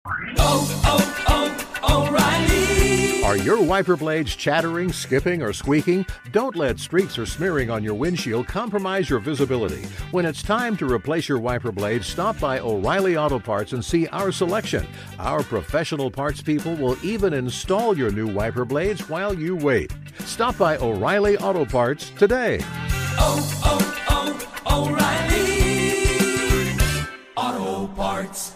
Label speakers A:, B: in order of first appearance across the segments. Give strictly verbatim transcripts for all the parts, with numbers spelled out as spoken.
A: Oh, oh, oh, O'Reilly.
B: Are your wiper blades chattering, skipping, or squeaking? Don't let streaks or smearing on your windshield compromise your visibility. When it's time to replace your wiper blades, stop by O'Reilly Auto Parts and see our selection. Our professional parts people will even install your new wiper blades while you wait. Stop by O'Reilly Auto Parts today.
A: Oh, oh, oh, O'Reilly Auto Parts.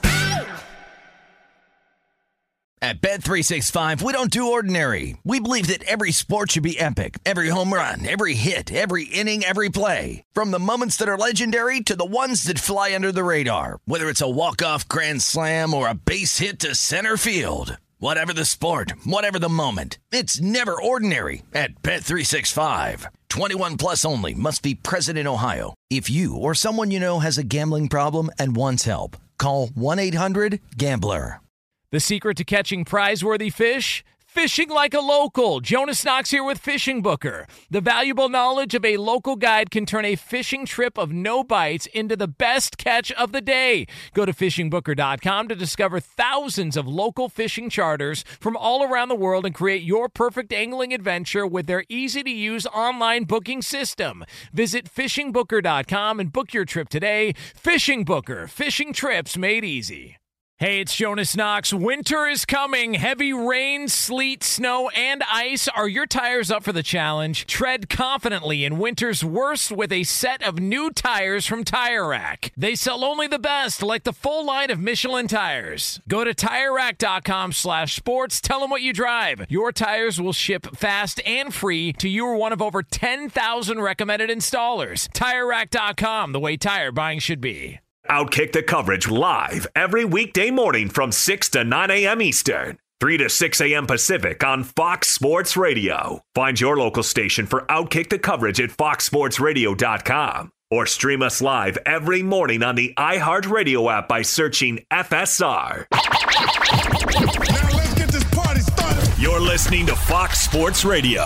C: At Bet three sixty-five, we don't do ordinary. We believe that every sport should be epic. Every home run, every hit, every inning, every play. From the moments that are legendary to the ones that fly under the radar. Whether it's a walk-off grand slam or a base hit to center field. Whatever the sport, whatever the moment. It's never ordinary at Bet three sixty-five. twenty-one plus only. Must be present in Ohio. If you or someone you know has a gambling problem and wants help, call one eight hundred gambler.
D: The secret to catching prize-worthy fish? Fishing like a local. Jonas Knox here with Fishing Booker. The valuable knowledge of a local guide can turn a fishing trip of no bites into the best catch of the day. Go to fishing booker dot com to discover thousands of local fishing charters from all around the world and create your perfect angling adventure with their easy-to-use online booking system. Visit fishing booker dot com and book your trip today. Fishing Booker. Fishing trips made easy. Hey, it's Jonas Knox. Winter is coming. Heavy rain, sleet, snow, and ice. Are your tires up for the challenge? Tread confidently in winter's worst with a set of new tires from Tire Rack. They sell only the best, like the full line of Michelin tires. Go to tire rack dot com slash sports. Tell them what you drive. Your tires will ship fast and free to you or one of over ten thousand recommended installers. tire rack dot com, the way tire buying should be.
E: Outkick the coverage live every weekday morning from six to nine a.m. Eastern, three to six a.m. Pacific on Fox Sports Radio. Find your local station for Outkick the coverage at fox sports radio dot com or stream us live every morning on the iHeartRadio app by searching F S R.
F: Now let's get this party started.
E: You're listening to Fox Sports Radio.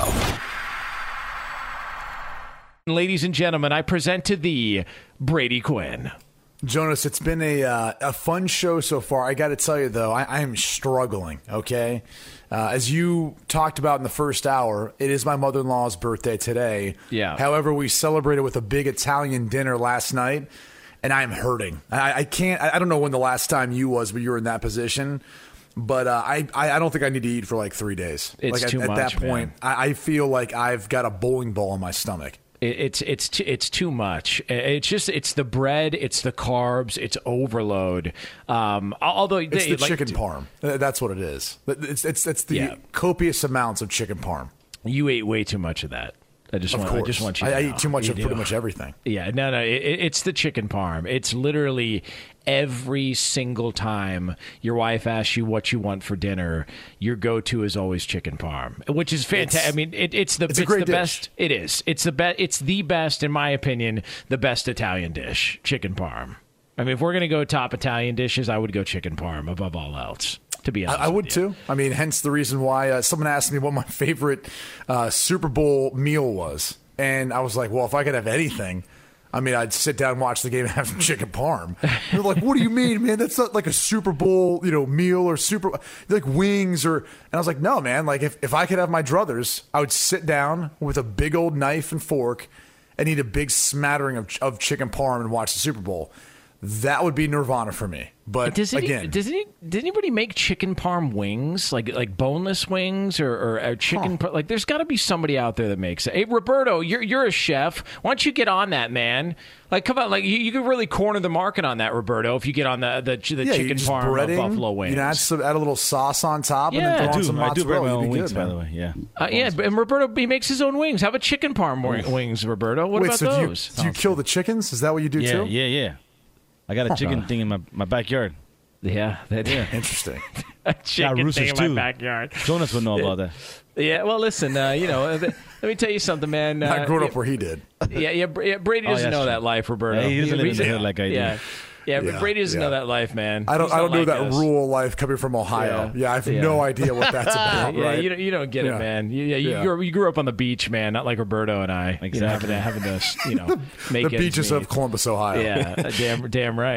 D: Ladies and gentlemen, I present to thee Brady Quinn.
G: Jonas, it's been a uh, a fun show so far. I got to tell you, though, I, I am struggling, okay? Uh, as you talked about in the first hour, it is my mother-in-law's birthday today.
D: Yeah.
G: However, we celebrated with a big Italian dinner last night, and I am hurting. I, I can't – I don't know when the last time you was, but you were in that position. But uh, I, I don't think I need to eat for like three days.
D: It's
G: like
D: too
G: at,
D: much,
G: at that point,
D: man.
G: I, I feel like I've got a bowling ball in my stomach.
D: It's it's too, it's too much. It's just it's the bread, it's the carbs, it's overload. Um, although
G: it's
D: they,
G: the
D: like,
G: chicken parm. That's what it is. It's it's it's the
D: yeah.
G: copious amounts of chicken parm.
D: You ate way too much of that. I just
G: of
D: want
G: course.
D: I just want you.
G: I,
D: to
G: I
D: know.
G: eat too much
D: you
G: of
D: do.
G: pretty much everything.
D: Yeah, no, no. It, it's the chicken parm. It's literally every single time your wife asks you what you want for dinner, your go-to is always chicken parm, which is fantastic. I mean, it, it's the
G: it's,
D: it's
G: a great
D: the
G: dish.
D: best. It is. It's the best. It's the best, in my opinion, the best Italian dish, chicken parm. I mean, if we're gonna go top Italian dishes, I would go chicken parm above all else. To be honest,
G: I, I would
D: with you.
G: too. I mean, hence the reason why uh, someone asked me what my favorite uh, Super Bowl meal was, and I was like, well, if I could have anything, I mean, I'd sit down and watch the game and have some chicken parm. And they're like, what do you mean, man? That's not like a Super Bowl, you know, meal or super like wings or. And I was like, no, man. Like if, if I could have my druthers, I would sit down with a big old knife and fork and eat a big smattering of of chicken parm and watch the Super Bowl. That would be nirvana for me. But
D: does any,
G: again,
D: does any, did anybody make chicken parm wings, like like boneless wings or, or, or chicken?
G: Huh.
D: Par- like, there's got to be somebody out there that makes it. Hey, Roberto, you're you're a chef. Why don't you get on that, man? Like, come on, like you, you could really corner the market on that, Roberto. If you get on the the, the
G: yeah,
D: chicken
G: just
D: parm
G: breading,
D: of buffalo wings,
G: you know, add, some, add a little sauce on top,
D: Yeah.
G: and then
D: I
G: throw on
D: do.
G: some
H: I do bread
G: mozzarella.
H: my own
G: You'd be
H: wings,
G: good,
H: by
G: man.
H: the way. Yeah.
D: uh, yeah, and Roberto he makes his own wings. How about chicken parm wing- wings, Roberto? What
G: Wait,
D: about
G: so
D: those?
G: do you, do you kill the chickens? Is that what you do
H: Yeah,
G: too?
H: yeah, yeah. I got a chicken thing in my, my backyard.
D: Yeah, that
H: Yeah.
G: Interesting.
D: a chicken
H: roosters
D: thing in
H: too.
D: my backyard.
H: Jonas would know about that.
D: Yeah, well, listen, uh, you know, let me tell you something, man. Uh,
G: I grew
D: yeah,
G: up where he did.
D: Yeah, yeah, Br- yeah Brady
H: Oh,
D: doesn't
H: yeah,
D: know
H: sure.
D: that life, Roberto.
H: Yeah, he doesn't live in the
D: yeah.
H: hood like I do.
D: Yeah, yeah,
G: Yeah,
D: but Brady doesn't
G: yeah.
D: know that life, man.
G: I don't.
D: He's
G: I
D: not
G: don't know
D: like
G: that
D: us.
G: rural life coming from Ohio.
D: Yeah.
G: Yeah, I have
D: Yeah.
G: no idea what that's about.
D: Yeah,
G: right?
D: you don't, you don't get
G: Yeah.
D: it, man. You, yeah, you,
G: Yeah.
D: grew, you grew up on the beach, man, not like Roberto and I. You know, having
H: Exactly.
D: to, having to, you know, make
G: the
D: ends
G: beaches
D: meet.
G: of Columbus, Ohio.
D: Yeah, damn, damn right.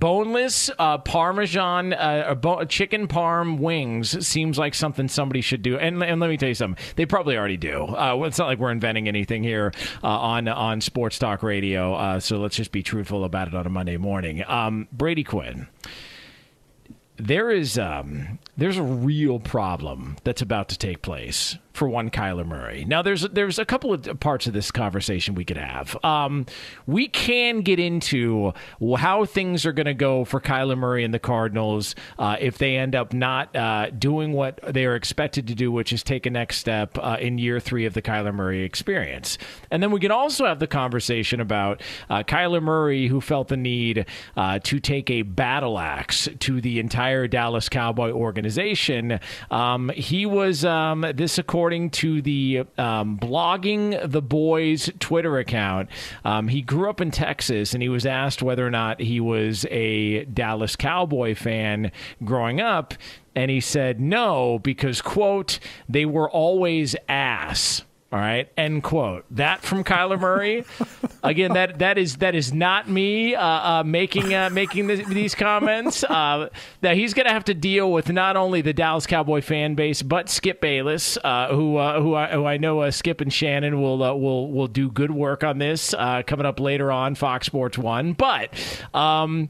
D: boneless uh, Parmesan uh, bo- chicken parm wings seems like something somebody should do. And, and let me tell you something, they probably already do. Uh, it's not like we're inventing anything here uh, on on Sports Talk Radio. Uh, so let's just be truthful about it on a Monday morning. Um, Brady Quinn. There is um, there's a real problem that's about to take place for one Kyler Murray. Now, there's there's a couple of parts of this conversation we could have. Um, we can get into how things are going to go for Kyler Murray and the Cardinals uh, if they end up not uh, doing what they are expected to do, which is take a next step uh, in year three of the Kyler Murray experience. And then we can also have the conversation about uh, Kyler Murray, who felt the need uh, to take a battle axe to the entire Dallas Cowboy organization. Um, he was, um, this according to the um, Blogging the Boys Twitter account, um, he grew up in Texas, and he was asked whether or not he was a Dallas Cowboy fan growing up, and he said no, because, quote, they were always ass. All right, end quote. That from Kyler Murray. Again, that that is that is not me uh, uh, making uh, making this, these comments. Uh, that he's going to have to deal with not only the Dallas Cowboy fan base, but Skip Bayless, uh, who uh, who I, who I know uh, Skip and Shannon will uh, will will do good work on this uh, coming up later on Fox Sports One. But um,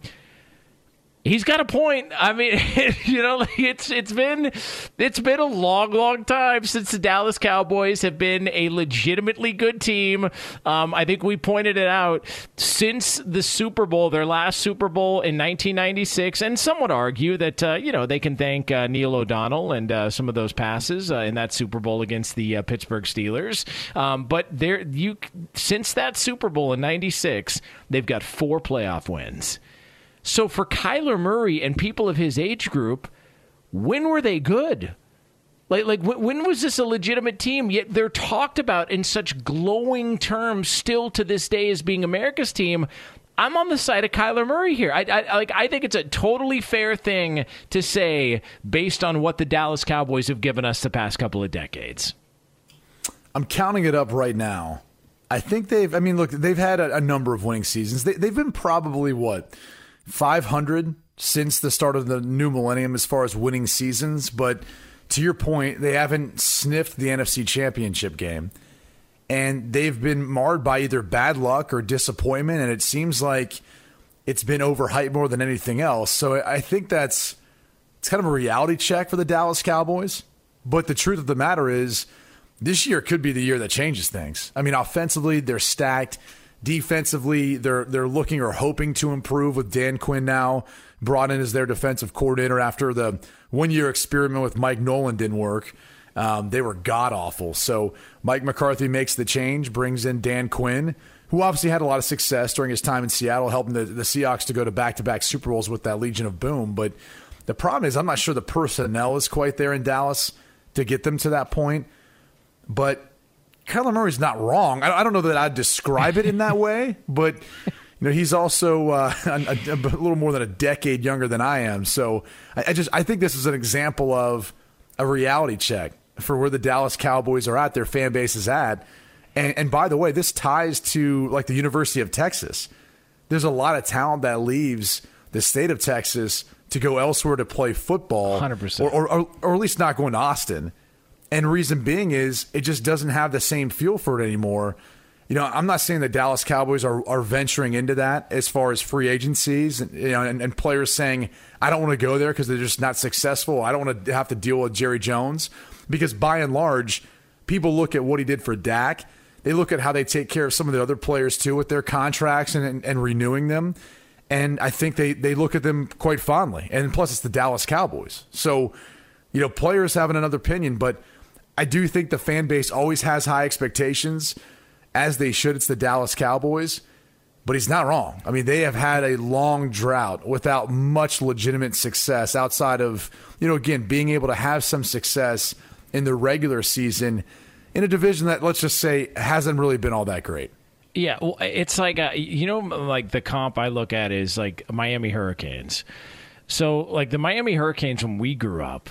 D: he's got a point. I mean, you know, it's it's been it's been a long, long time since the Dallas Cowboys have been a legitimately good team. Um, I think we pointed it out since the Super Bowl, their last Super Bowl in nineteen ninety-six, and some would argue that uh, you know they can thank uh, Neil O'Donnell and uh, some of those passes uh, in that Super Bowl against the uh, Pittsburgh Steelers. Um, but there, you since that Super Bowl in ninety-six, they've got four playoff wins. So for Kyler Murray and people of his age group, when were they good? Like, like when was this a legitimate team? Yet they're talked about in such glowing terms still to this day as being America's team. I'm on the side of Kyler Murray here. I, I like. I think it's a totally fair thing to say based on what the Dallas Cowboys have given us the past couple of decades.
G: I'm counting it up right now. I think they've, I mean, look, they've had a, a number of winning seasons. They, they've been probably, what, five hundred since the start of the new millennium as far as winning seasons. But to your point, they haven't sniffed the N F C Championship game. And they've been marred by either bad luck or disappointment. And it seems like it's been overhyped more than anything else. So I think that's it's kind of a reality check for the Dallas Cowboys. But the truth of the matter is this year could be the year that changes things. I mean, offensively, they're stacked. Defensively, they're they're looking or hoping to improve with Dan Quinn now brought in as their defensive coordinator after the one-year experiment with Mike Nolan didn't work. Um, they were god-awful. So Mike McCarthy makes the change, brings in Dan Quinn, who obviously had a lot of success during his time in Seattle, helping the, the Seahawks to go to back-to-back Super Bowls with that Legion of Boom. But the problem is I'm not sure the personnel is quite there in Dallas to get them to that point. But Kyler Murray's not wrong. I don't know that I'd describe it in that way, but you know he's also uh, a, a, a little more than a decade younger than I am. So I, I just I think this is an example of a reality check for where the Dallas Cowboys are at, their fan base is at. And, and by the way, this ties to like the University of Texas. There's a lot of talent that leaves the state of Texas to go elsewhere to play football,
D: one hundred percent.
G: Or, or, or at least not going to Austin. And reason being is it just doesn't have the same feel for it anymore. You know, I'm not saying the Dallas Cowboys are, are venturing into that as far as free agencies and, you know, and, and players saying, I don't want to go there because they're just not successful. I don't want to have to deal with Jerry Jones. Because by and large, people look at what he did for Dak. They look at how they take care of some of the other players too with their contracts and, and, and renewing them. And I think they, they look at them quite fondly. And plus, it's the Dallas Cowboys. So, you know, players have another opinion, but I do think the fan base always has high expectations, as they should. It's the Dallas Cowboys, but he's not wrong. I mean, they have had a long drought without much legitimate success outside of, you know, again, being able to have some success in the regular season in a division that, let's just say, hasn't really been all that great.
D: Yeah, well, it's like, uh, you know, like the comp I look at is like Miami Hurricanes. So, like the Miami Hurricanes when we grew up,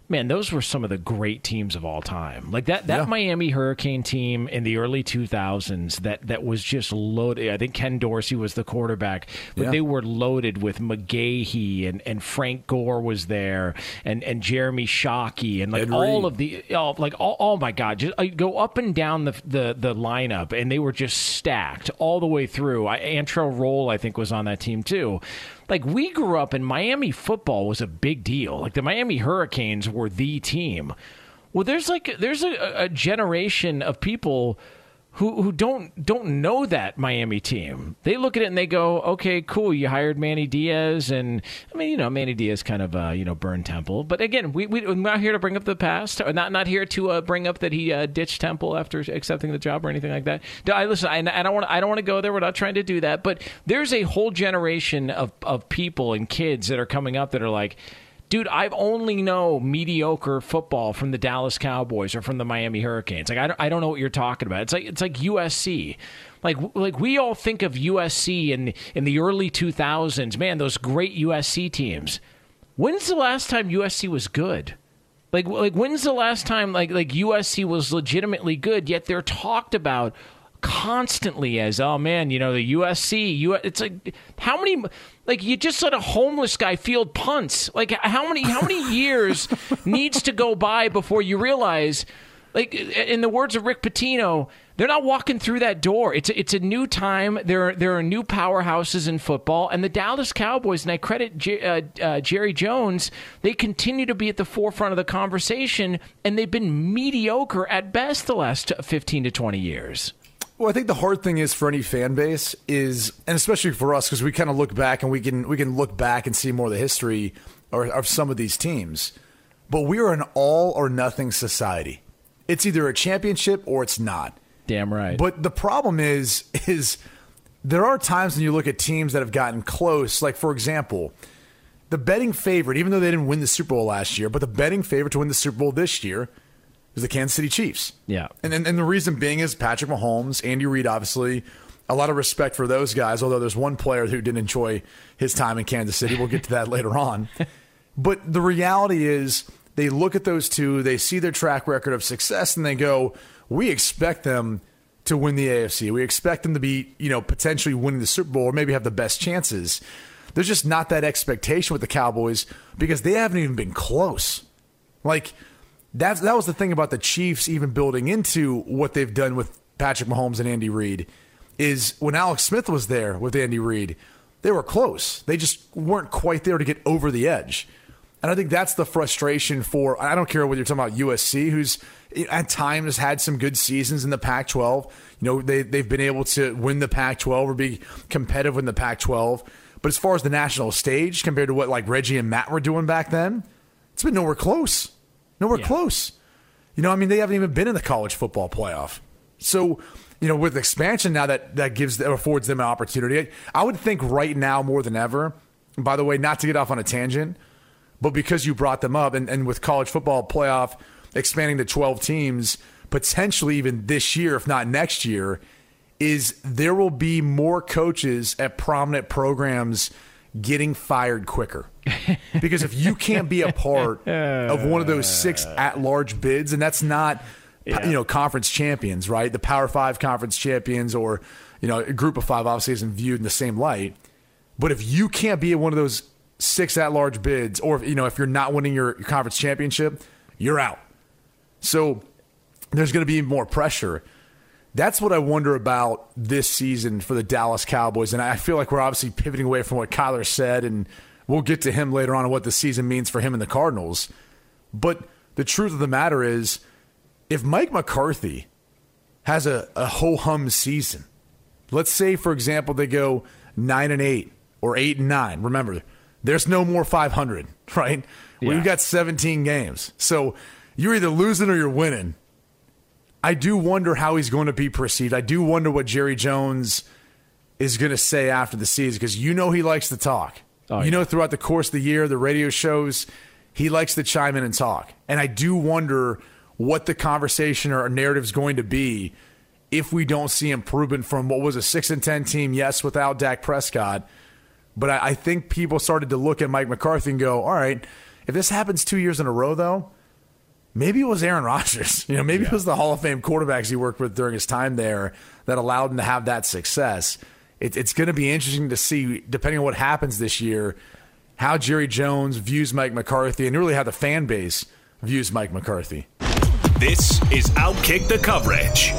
D: Man, those were some of the great teams of all time. Like that, that
G: Yeah.
D: Miami Hurricane team in the early two thousands that, that was just loaded. I think Ken Dorsey was the quarterback, but
G: Yeah.
D: they were loaded with McGahee and, and Frank Gore was there and, and Jeremy Shockey and like
G: Ed
D: all
G: Reed.
D: of the oh, like all, oh my God, just uh, go up and down the, the the lineup and they were just stacked all the way through. I, Antrell Roll I think was on that team too. Like, we grew up and Miami football was a big deal. Like, the Miami Hurricanes were the team. Well, there's like there's a, a generation of people who who don't don't know that Miami team. They look at it and they go, okay, cool, you hired Manny Diaz, and I mean, you know, Manny Diaz kind of uh, you know burned Temple. But again, we we we're not here to bring up the past, or not not here to uh, bring up that he uh, ditched Temple after accepting the job or anything like that. I listen, I, I don't want I don't want to go there. We're not trying to do that. But there's a whole generation of of people and kids that are coming up that are like, dude, I only know mediocre football from the Dallas Cowboys or from the Miami Hurricanes. Like, I don't, I don't know what you're talking about. It's like it's like U S C. Like like we all think of U S C in in the early two thousands. Man, those great U S C teams. When's the last time U S C was good? Like like when's the last time like like U S C was legitimately good? Yet they're talked about constantly as, oh man, you know, the U S C, U- it's like, how many, like, you just let a homeless guy field punts. Like, how many, how many years needs to go by before you realize, like, in the words of Rick Pitino, they're not walking through that door. It's a, it's a new time. There are, there are new powerhouses in football, and the Dallas Cowboys, and I credit J- uh, uh, Jerry Jones, they continue to be at the forefront of the conversation, and they've been mediocre at best the last fifteen to twenty years.
G: Well, I think the hard thing is for any fan base is, and especially for us, because we kind of look back and we can we can look back and see more of the history or, of some of these teams. But we are an all or nothing society. It's either a championship or it's not.
D: Damn right.
G: But the problem is, is there are times when you look at teams that have gotten close. Like, for example, the betting favorite, even though they didn't win the Super Bowl last year, but the betting favorite to win the Super Bowl this year is the Kansas City Chiefs.
D: Yeah.
G: And, and and the reason being is Patrick Mahomes, Andy Reid, obviously, a lot of respect for those guys, although there's one player who didn't enjoy his time in Kansas City. We'll get to that later on. But the reality is they look at those two, they see their track record of success, and they go, we expect them to win the A F C. We expect them to be, you know, potentially winning the Super Bowl or maybe have the best chances. There's just not that expectation with the Cowboys because they haven't even been close. Like, That's, that was the thing about the Chiefs even building into what they've done with Patrick Mahomes and Andy Reid is when Alex Smith was there with Andy Reid, they were close. They just weren't quite there to get over the edge. And I think that's the frustration for, I don't care whether you're talking about U S C, who's at times had some good seasons in the Pac twelve. You know, they, they've been able to win the Pac twelve or be competitive in the Pac twelve. But as far as the national stage, compared to what like Reggie and Matt were doing back then, it's been nowhere close. Nowhere
D: Yeah.
G: close. You know, I mean, they haven't even been in the college football playoff. So, you know, with expansion now, that that gives that affords them an opportunity. I would think right now more than ever. And by the way, not to get off on a tangent, but because you brought them up, and, and with college football playoff expanding to twelve teams, potentially even this year, if not next year, is there will be more coaches at prominent programs getting fired quicker. Because if you can't be a part of one of those six at-large bids, and that's not,
D: Yeah.
G: you know, conference champions, right? The Power Five conference champions, or, you know, a group of five obviously isn't viewed in the same light. But if you can't be in one of those six at-large bids, or, you know, if you're not winning your, your conference championship, you're out. So there's going to be more pressure. That's what I wonder about this season for the Dallas Cowboys. And I feel like we're obviously pivoting away from what Kyler said, and we'll get to him later on and what the season means for him and the Cardinals. But the truth of the matter is, if Mike McCarthy has a, a ho-hum season, let's say, for example, they go nine and eight or eight and nine. Remember, there's no more five hundred, right?
D: Yeah.
G: We've got seventeen games. So you're either losing or you're winning. I do wonder how he's going to be perceived. I do wonder what Jerry Jones is going to say after the season, because you know he likes to talk.
D: Oh,
G: you
D: yeah.
G: know, throughout the course of the year, the radio shows, he likes to chime in and talk. And I do wonder what the conversation or narrative is going to be if we don't see improvement from what was a six and ten team, yes, without Dak Prescott. But I, I think people started to look at Mike McCarthy and go, all right, if this happens two years in a row, though, maybe it was Aaron Rodgers. You know, maybe
I: Yeah.
G: it was the Hall of Fame quarterbacks he worked with during his time there that allowed him to have that success. It, it's going to be interesting to see, depending on what happens this year, how Jerry Jones views Mike McCarthy and really how the fan base views Mike McCarthy.
E: This is Outkick the Coverage.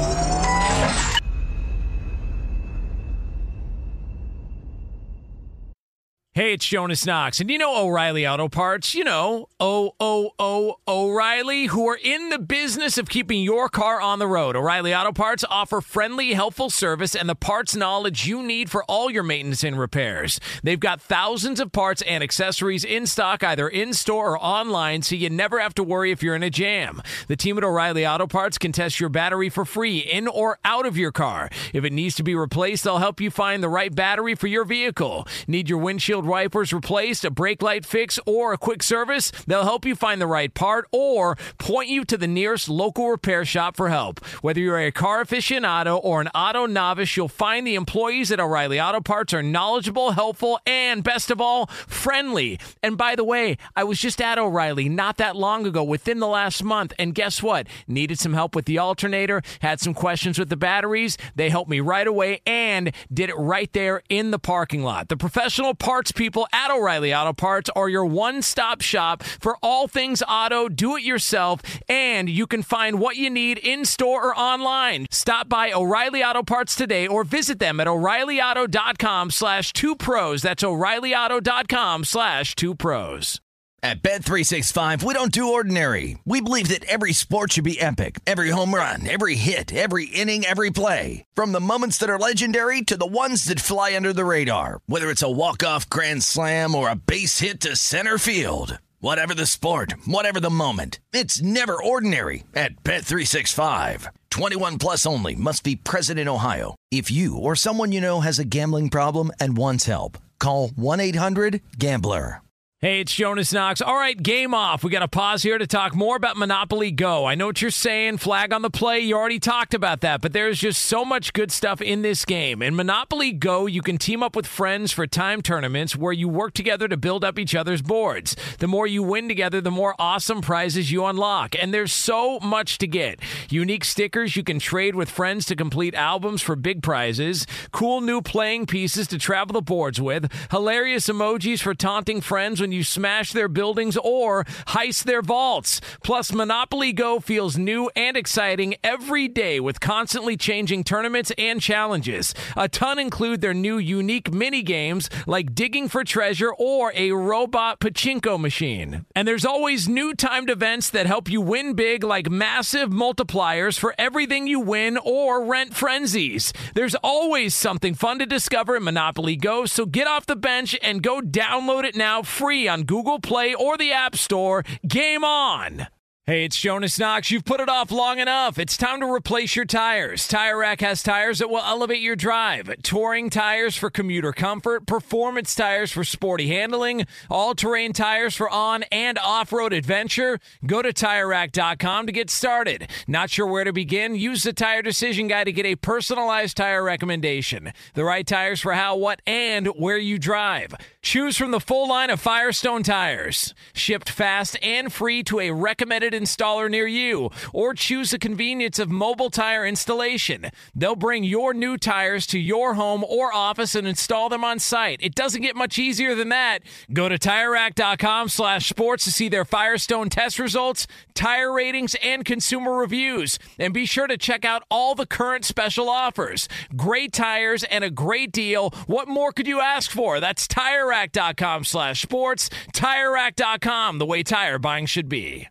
D: Hey, it's Jonas Knox, and you know O'Reilly Auto Parts. You know, O O O O'Reilly, who are in the business of keeping your car on the road. O'Reilly Auto Parts offer friendly, helpful service and the parts knowledge you need for all your maintenance and repairs. They've got thousands of parts and accessories in stock, either in-store or online, so you never have to worry if you're in a jam. The team at O'Reilly Auto Parts can test your battery for free in or out of your car. If it needs to be replaced, they'll help you find the right battery for your vehicle. Need your windshield wipers replaced, a brake light fix, or a quick service? They'll help you find the right part or point you to the nearest local repair shop for help. Whether you're a car aficionado or an auto novice, you'll find the employees at O'Reilly Auto Parts are knowledgeable, helpful, and best of all, friendly. And by the way, I was just at O'Reilly not that long ago, within the last month, and guess what? Needed some help with the alternator, had some questions with the batteries. They helped me right away and did it right there in the parking lot. The professional parts people at O'Reilly Auto Parts are your one-stop shop for all things auto, do-it-yourself, and you can find what you need in-store or online. Stop by O'Reilly Auto Parts today or visit them at O'Reillyauto.com slash two pros. That's O'Reillyauto.com slash two pros.
C: At Bet three sixty-five, we don't do ordinary. We believe that every sport should be epic. Every home run, every hit, every inning, every play. From the moments that are legendary to the ones that fly under the radar. Whether it's a walk-off grand slam or a base hit to center field. Whatever the sport, whatever the moment, it's never ordinary at Bet three sixty-five. twenty-one plus only. Must be present in Ohio. If you or someone you know has a gambling problem and wants help, call one eight hundred gambler.
D: Hey, it's Jonas Knox. All right, game off. We got to pause here to talk more about Monopoly Go. I know what you're saying, flag on the play. You already talked about that, but there's just so much good stuff in this game. In Monopoly Go, you can team up with friends for time tournaments where you work together to build up each other's boards. The more you win together, the more awesome prizes you unlock, and there's so much to get. Unique stickers you can trade with friends to complete albums for big prizes, cool new playing pieces to travel the boards with, hilarious emojis for taunting friends when you smash their buildings or heist their vaults. Plus, Monopoly Go feels new and exciting every day with constantly changing tournaments and challenges. A ton include their new unique mini games like digging for treasure or a robot pachinko machine. And there's always new timed events that help you win big, like massive multipliers for everything you win or rent frenzies. There's always something fun to discover in Monopoly Go, so get off the bench and go download it now free on Google Play or the App Store. Game on! Hey, it's Jonas Knox. You've put it off long enough. It's time to replace your tires. Tire Rack has tires that will elevate your drive. Touring tires for commuter comfort, performance tires for sporty handling, all-terrain tires for on- and off-road adventure. Go to Tire Rack dot com to get started. Not sure where to begin? Use the Tire Decision Guide to get a personalized tire recommendation. The right tires for how, what, and where you drive. Choose from the full line of Firestone tires. Shipped fast and free to a recommended installer near you, or choose the convenience of mobile tire installation. They'll bring your new tires to your home or office and install them on site. It doesn't get much easier than that. Go to Tire Rack dot com slash sports to see their Firestone test results, tire ratings, and consumer reviews. And be sure to check out all the current special offers. Great tires and a great deal. What more could you ask for? That's Tire Rack dot com slash sports. Tire Rack dot com, the way tire buying should be.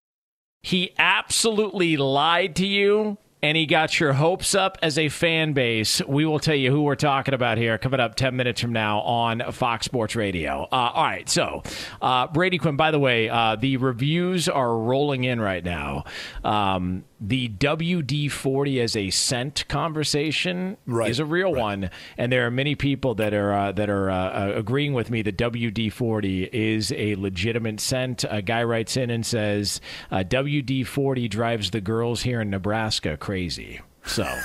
D: He absolutely lied to you, and he got your hopes up as a fan base. We will tell you who we're talking about here coming up ten minutes from now on Fox Sports Radio. Uh, all right, so uh, Brady Quinn, by the way, uh, the reviews are rolling in right now. Um, the W D forty as a scent conversation
G: right,
D: is a real
G: right.
D: one, and there are many people that are uh, that are uh, agreeing with me that W D forty is a legitimate scent. A guy writes in and says uh, W D forty drives the girls here in Nebraska crazy. So uh,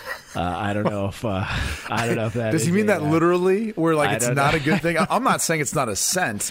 D: I don't know if uh, I don't know if that
G: does
D: is
G: he mean
D: a,
G: that literally, where like
D: I
G: it's
D: don't
G: not
D: know.
G: a good thing? I'm not saying it's not a scent.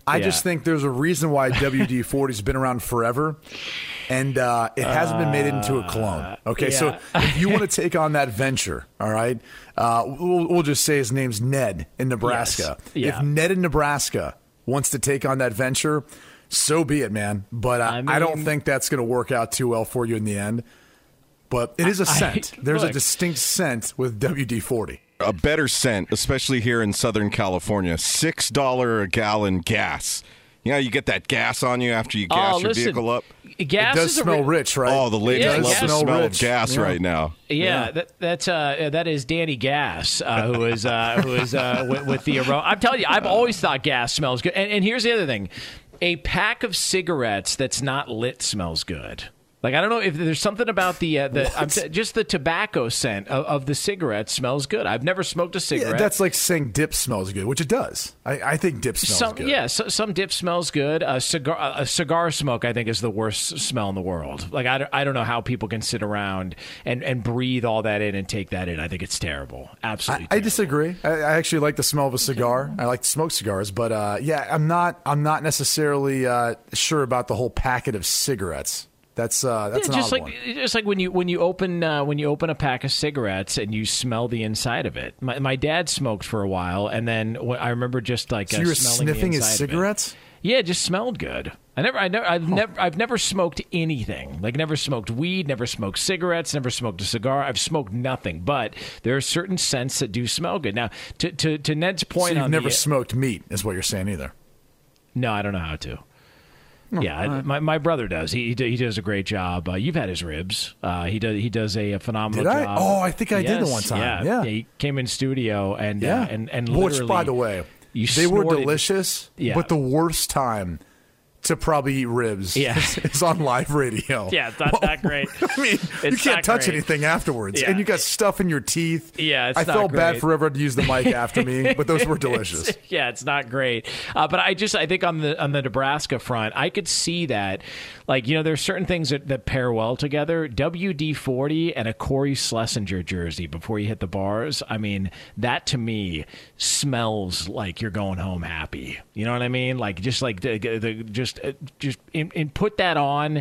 G: I
I: Yeah.
G: just think there's a reason why W D forty's been around forever, and uh, it hasn't been made into a clone. Okay,
I: yeah.
G: so if you want to take on that venture, all right, uh, we'll, we'll just say his name's Ned in Nebraska.
I: Yes. Yeah.
G: If Ned in Nebraska wants to take on that venture, so be it, man. But uh,
I: I
G: I, don't
I: mean-
G: think that's going to work out too well for you in the end. But it is a scent.
I: I-
G: There's
I: look.
G: a distinct scent with W D forty.
J: A better scent, especially here in Southern California. six dollars a gallon gas. You know, you get that gas on you after you gas
I: Oh,
J: your
I: listen,
J: vehicle up.
I: Gas
G: It does
I: is a
G: smell
I: re-
G: rich, right?
J: Oh, the ladies
I: Yeah,
J: love
I: gas
J: the
G: smell
J: smell of
G: rich.
J: gas
G: Yeah.
J: right now.
I: Yeah, that, that's uh, that is Danny Gas, uh, who is uh, who is uh, with, with the aroma. I'm telling you, I've always thought gas smells good. And, and here's the other thing: a pack of cigarettes that's not lit smells good. Like, I don't know if there's something about the uh, the I'm t- just the tobacco scent of, of the cigarette smells good. I've never smoked a cigarette.
G: Yeah, that's like saying dip smells good, which it does. I, I think dip smells
I: some,
G: good.
I: yeah, so, some dip smells good. A cigar, a cigar smoke, I think, is the worst smell in the world. Like, I don't, I don't know how people can sit around and, and breathe all that in and take that in. I think it's terrible. Absolutely.
G: I, I disagree. I, I actually like the smell of a cigar. I like to smoke cigars, but uh, yeah, I'm not. I'm not necessarily uh, sure about the whole packet of cigarettes. That's uh, that's
I: Yeah,
G: an
I: just
G: odd
I: like
G: one.
I: just like when you when you open uh, when you open a pack of cigarettes and you smell the inside of it. My, my dad smoked for a while, and then wh- I remember just like
G: So
I: uh,
G: you were
I: smelling the
G: sniffing his
I: inside of it.
G: cigarettes?
I: Yeah, it just smelled good. I never, I never, I've never, I've never smoked anything. Like, never smoked weed, never smoked cigarettes, never smoked a cigar. I've smoked nothing. But there are certain scents that do smell good. Now, to to, to Ned's
G: So
I: point
G: you've
I: on
G: never
I: the,
G: smoked meat, is what you're saying either.
I: no, I don't know how to. Yeah, I, my my brother does. He he, do- he does a great job. Uh, you've had his ribs. Uh, he does he does a, a phenomenal
G: Did I?
I: job.
G: Oh, I think I did the
I: Yes,
G: one time.
I: Yeah,
G: Yeah.
I: he came in studio and
G: Yeah,
I: uh, and and
G: which,
I: literally,
G: by the way,
I: you
G: they were
I: snorted-
G: delicious.
I: Yeah.
G: But the worst time to probably eat ribs
I: Yeah.
G: is, is on live radio.
I: Yeah, it's not that great.
G: I mean, you
I: It's
G: can't
I: not
G: touch
I: great.
G: anything afterwards,
I: Yeah.
G: and you got stuff in your teeth.
I: Yeah, it's
G: I
I: not
G: felt bad
I: great.
G: for whoever had to use the mic after me, but those were delicious.
I: Yeah, it's not great. Uh, but I just I think on the on the Nebraska front, I could see that, like, you know, there's certain things that, that pair well together. W D forty and a Corey Schlesinger jersey before you hit the bars. I mean, that to me smells like you're going home happy. You know what I mean? Like, just like the, the just uh, just in, in put that on,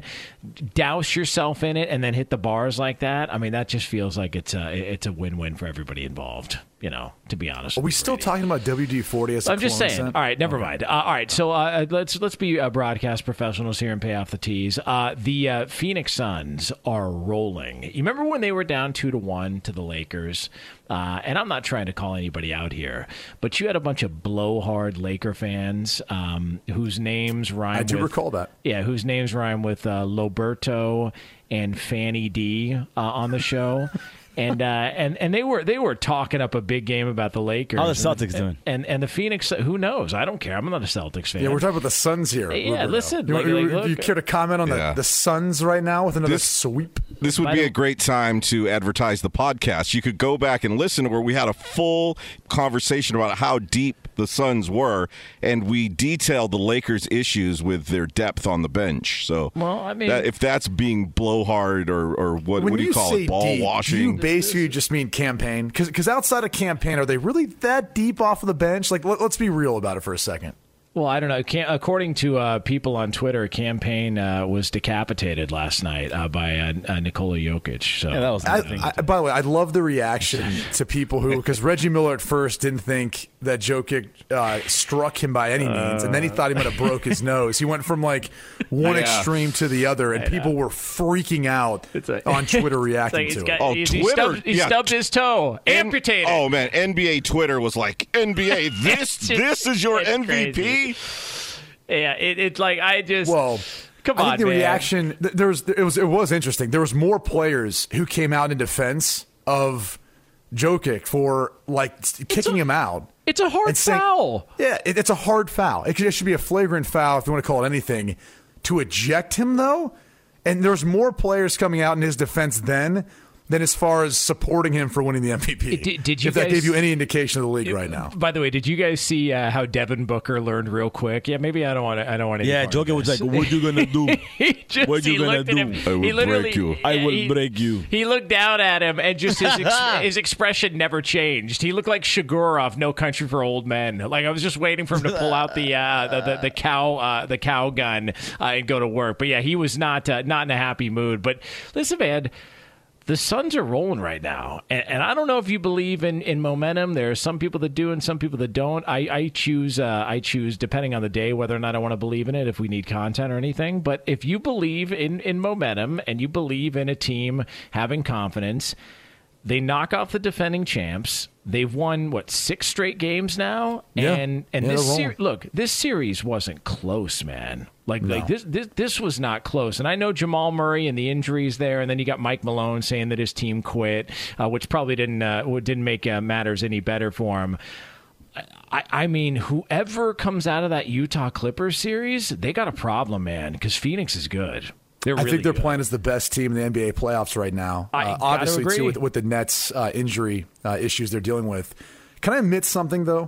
I: douse yourself in it, and then hit the bars like that. I mean, that just feels like it's a it's a win-win for everybody involved. You know, to be honest.
G: Are we
I: with
G: still
I: Brady.
G: talking about W D forty as a
I: I'm just
G: clone
I: saying.
G: scent?
I: All right, never
G: Okay.
I: mind. Uh, all right, so uh, let's let's be uh, broadcast professionals here and pay off the tees. Uh, the uh, Phoenix Suns are rolling. You remember when they were down two to one to the Lakers? Uh, and I'm not trying to call anybody out here, but you had a bunch of blowhard Laker fans um, whose names rhyme.
G: I do
I: with,
G: recall that.
I: Yeah, whose names rhyme with uh, Loberto and Fanny D uh, on the show. And uh, and and they were they were talking up a big game about the Lakers.
H: How the Celtics
I: and,
H: doing?
I: And and the Phoenix, who knows? I don't care. I'm not a Celtics fan.
G: Yeah, we're talking about the Suns here.
I: Yeah,
G: Roberto.
I: listen,
G: You,
I: like-
G: you-
I: like,
G: you
I: look-
G: care to comment on
J: Yeah.
G: the, the Suns right now with another
J: This-
G: sweep?
J: This would
I: By
J: be
I: the-
J: a great time to advertise the podcast. You could go back and listen to where we had a full conversation about how deep the Suns were, and we detailed the Lakers' issues with their depth on the bench. So,
I: Well, I mean-
J: that, if that's being blowhard or, or what,
G: When
J: what do you, call
G: say
J: it, ball
G: deep,
J: washing?
G: do you basically just mean campaign? Because outside of campaign, are they really that deep off of the bench? Like, let, let's be real about it for a second.
I: Well, I don't know. Cam- according to uh, people on Twitter, Campaign uh, was decapitated last night uh, by uh, uh, Nikola Jokic. So
H: Yeah, that was
G: I,
H: nothing.
G: I, by the way, I love the reaction to people who, because Reggie Miller at first didn't think that Jokic uh, struck him by any means, and then he thought he might have broke his nose. He went from like one
J: Yeah.
G: extreme to the other, and people were freaking out
I: like-
G: on Twitter reacting
I: It's
G: to
I: like
G: it.
I: he's got-
J: Oh,
I: he's- he
J: Twitter?
I: stubbed, he
J: Yeah.
I: stubbed his toe.
J: N-
I: Amputated.
J: Oh man, N B A Twitter was like, N B A, this
I: just-
J: this is your
I: it's
J: M V P.
I: crazy. Yeah, it, it's like I just.
G: Well,
I: come
G: I
I: on,
G: think the
I: man.
G: reaction th- there was it was it was interesting. There was more players who came out in defense of Jokic for like kicking
I: a-
G: him out.
I: It's a hard
G: and saying-
I: foul.
G: Yeah, it, it's a hard foul. It, should- it should be a flagrant foul if you want to call it anything. To eject him though, and there's more players coming out in his defense then. than as far as supporting him for winning the M V P.
I: Did, did you
G: if that
I: guys,
G: gave you any indication of the league right now.
I: By the way, did you guys see uh, how Devin Booker learned real quick? Yeah, maybe I don't want to. I don't want to.
H: Yeah, Joker was like, "What you gonna do?
I: he just,
H: what you
I: he
H: gonna do?
I: Him,
J: I will break you.
H: I will
I: he,
H: break you."
I: He looked down at him, and just his ex- his expression never changed. He looked like Shagura off No Country for Old Men. Like I was just waiting for him to pull out the uh, the, the the cow uh, the cow gun uh, and go to work. But yeah, he was not uh, not in a happy mood. But listen, man. The Suns are rolling right now, and, and I don't know if you believe in, in momentum. There are some people that do and some people that don't. I, I choose, uh, I choose depending on the day whether or not I want to believe in it, if we need content or anything. But if you believe in, in momentum and you believe in a team having confidence, they knock off the defending champs. They've won, what, six straight games now?
G: Yeah.
I: And and
G: yeah,
I: this ser- look, this series wasn't close, man. Like,
G: no.
I: like this, this this was not close. And I know Jamal Murray and the injuries there, and then you got Mike Malone saying that his team quit, uh, which probably didn't uh, didn't make uh, matters any better for him. I, I mean, whoever comes out of that Utah Clippers series, they got a problem, man, because Phoenix is good. They're
G: I
I: really
G: think they're
I: good.
G: playing as the best team in the N B A playoffs right now.
I: I
G: uh,
I: gotta
G: obviously,
I: agree.
G: too, with, with the Nets uh, injury uh, issues they're dealing with. Can I admit something, though?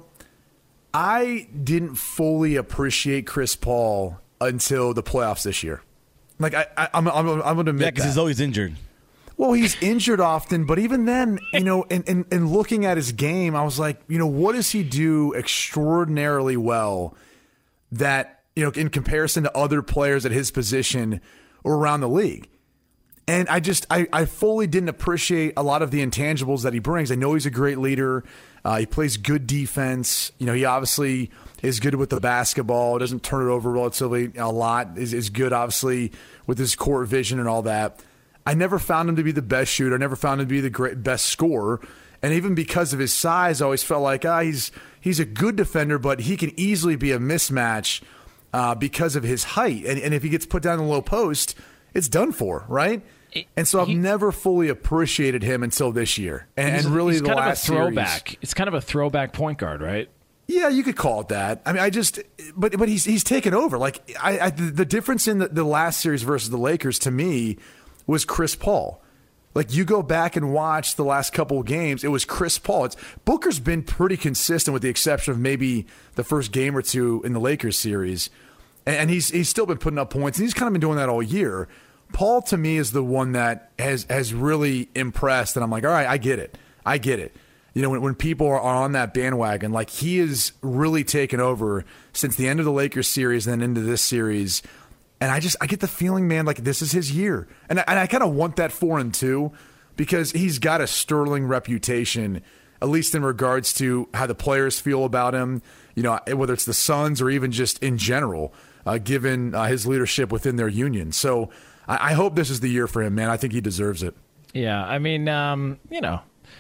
G: I didn't fully appreciate Chris Paul until the playoffs this year. Like, I, I, I'm, I'm, I'm going to admit
H: Yeah, because
G: that.
H: he's always injured.
G: Well, he's injured often, but even then, you know, in, in, in looking at his game, I was like, you know, what does he do extraordinarily well that, you know, in comparison to other players at his position or around the league? And I just, I, I fully didn't appreciate a lot of the intangibles that he brings. I know he's a great leader. Uh, he plays good defense. You know, he obviously is good with the basketball, doesn't turn it over relatively a lot, is, is good, obviously, with his court vision and all that. I never found him to be the best shooter. I never found him to be the great best scorer. And even because of his size, I always felt like ah, he's he's a good defender, but he can easily be a mismatch uh, because of his height. And, and if he gets put down in the low post, it's done for, right? And so I've he, never fully appreciated him until this year. And, and really
I: he's
G: the
I: kind
G: last
I: of a throwback.
G: series,
I: it's kind of a throwback point guard, right?
G: Yeah, you could call it that. I mean, I just, but but he's he's taken over. Like I, I the difference in the, the last series versus the Lakers to me was Chris Paul. Like you go back and watch the last couple of games, it was Chris Paul. It's Booker's been pretty consistent with the exception of maybe the first game or two in the Lakers series, and, and he's he's still been putting up points, and he's kind of been doing that all year. Paul to me is the one that has has really impressed, and I'm like, all right, I get it, I get it. You know, when, when people are on that bandwagon, like he is really taken over since the end of the Lakers series and then into this series. And I just, I get the feeling, man, like this is his year. And I, and I kind of want that for him too, because he's got a sterling reputation, at least in regards to how the players feel about him, you know, whether it's the Suns or even just in general, uh, given uh, his leadership within their union. So I, I hope this is the year for him, man. I think he deserves it.
I: Yeah, I mean, um, you know,